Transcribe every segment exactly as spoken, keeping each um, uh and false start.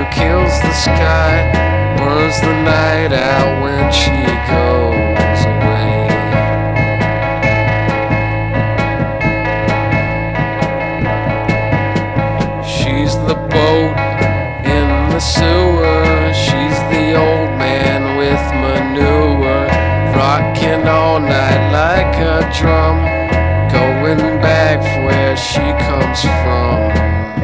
who kills the sky, burns the night out when she goes away. She's the boat in the sewer, she's the old man with manure, rocking all night like a drum, going back where she comes from.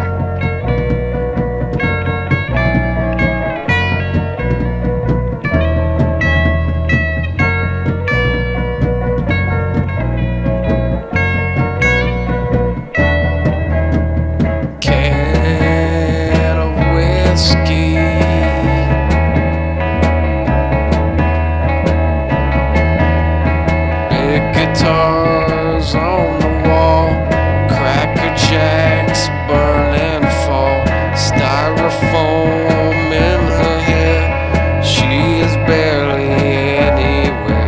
Guitars on the wall, cracker jacks burn and fall, styrofoam in her hair, she is barely anywhere.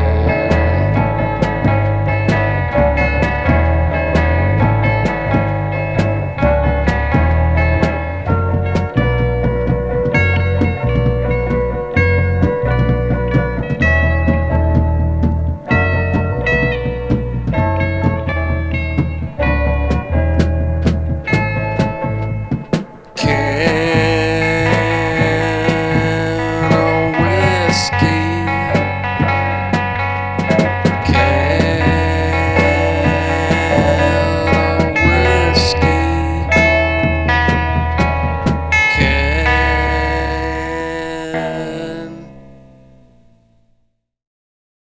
Can